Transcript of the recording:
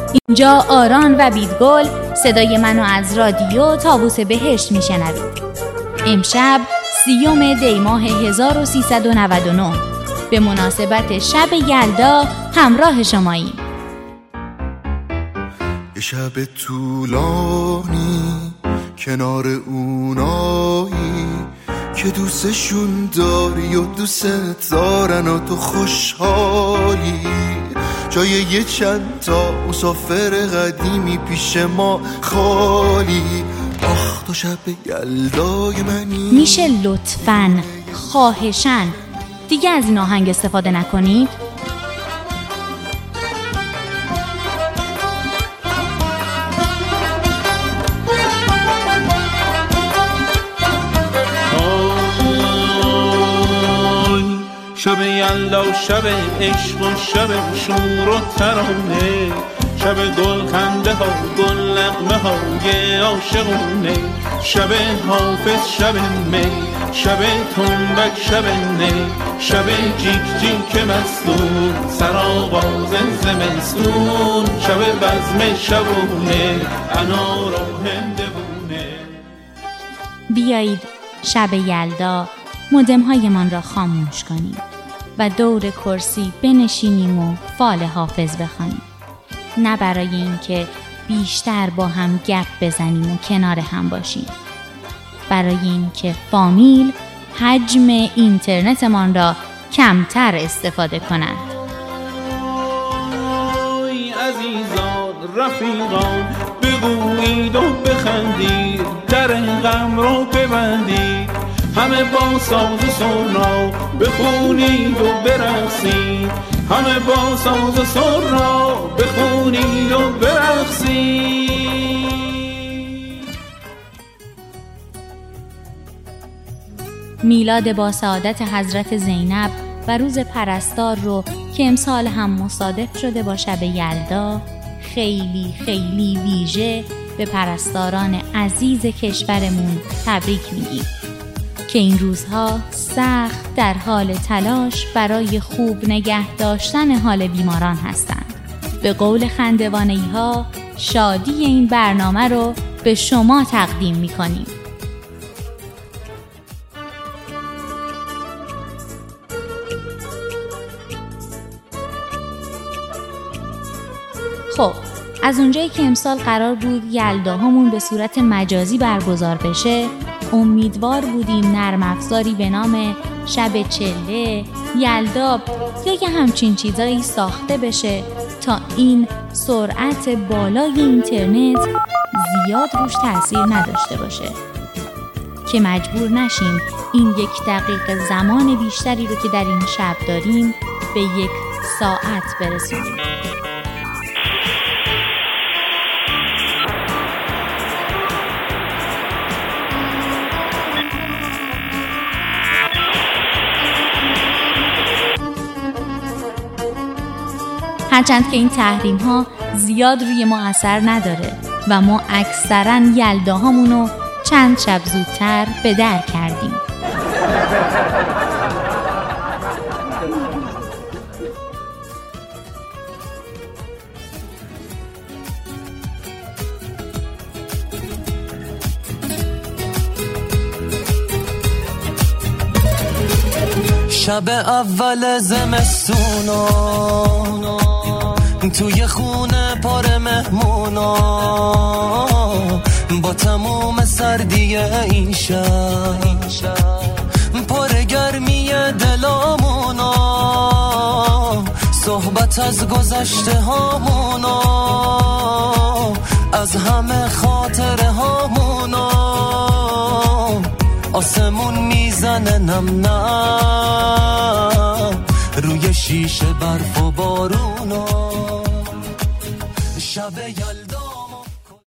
اینجا آران و بیدگل صدای منو از رادیو طاووس بهشت میشنوید. امشب 30 دی ماه 1399 به مناسبت شب یلدا همراه شماییم. یه شب طولانی کنار اونایی که دوستشون داری و دوست دارن و تو خوشحالی، جای یه چند تا مسافر قدیمی پیش ما خالی. آخ تو شب یلدای منی. میشه لطفاً خواهشاً دیگه از این آهنگ استفاده نکنید؟ شب یلدا، شب عشق و شب شور و ترانه، شب گل خنده ها، گل نغمه های عاشقونه، شب حافظ، شب می، شب تنبک، شب نی، شب جیک جیک مستون، سرآغاز زمستون، شب بزم شبونه، انار و هندوونه. بیایید شب یلدا مودم‌هایمان را خاموش کنیم و دور کرسی بنشینیم و فال حافظ بخوانیم. نه برای اینکه بیشتر با هم گپ بزنیم و کنار هم باشیم، برای اینکه فامیل حجم اینترنتمان را کمتر استفاده کنند. عزیزان رفیقان بگویید و بخندید، در غم را ببندید، همه با ساز و سرنا بخونید و برقصید، همه با ساز و سرنا بخونید و برقصید. میلاد با سعادت حضرت زینب و روز پرستار رو که امسال هم مصادف شده با شب یلدا خیلی خیلی ویژه به پرستاران عزیز کشورمون تبریک میگیم که این روزها سخت در حال تلاش برای خوب نگه داشتن حال بیماران هستند. به قول خندوانه‌ای‌ها شادی این برنامه رو به شما تقدیم می‌کنیم. خب از اونجایی که امسال قرار بود یلداهامون به صورت مجازی برگزار بشه، امیدوار بودیم نرم افزاری به نام شب چله، یلدا یا یه همچین چیزایی ساخته بشه تا این سرعت بالای اینترنت زیاد روش تأثیر نداشته باشه، که مجبور نشیم این 1 دقیقه زمان بیشتری رو که در این شب داریم به 1 ساعت برسونیم. هرچند که این تحریم ها زیاد روی ما اثر نداره و ما اکثرا یلداهامونو چند شب زودتر به در کردیم. شب اول زمستونا توی خونه پر مهمونا، با تموم سردی این شب پر گرمی دلامونا، صحبت از گذشته هامونا، از همه خاطره هامونا، آسمون میزنه نم نم روی شیشه برف و بارونا. شب یلدا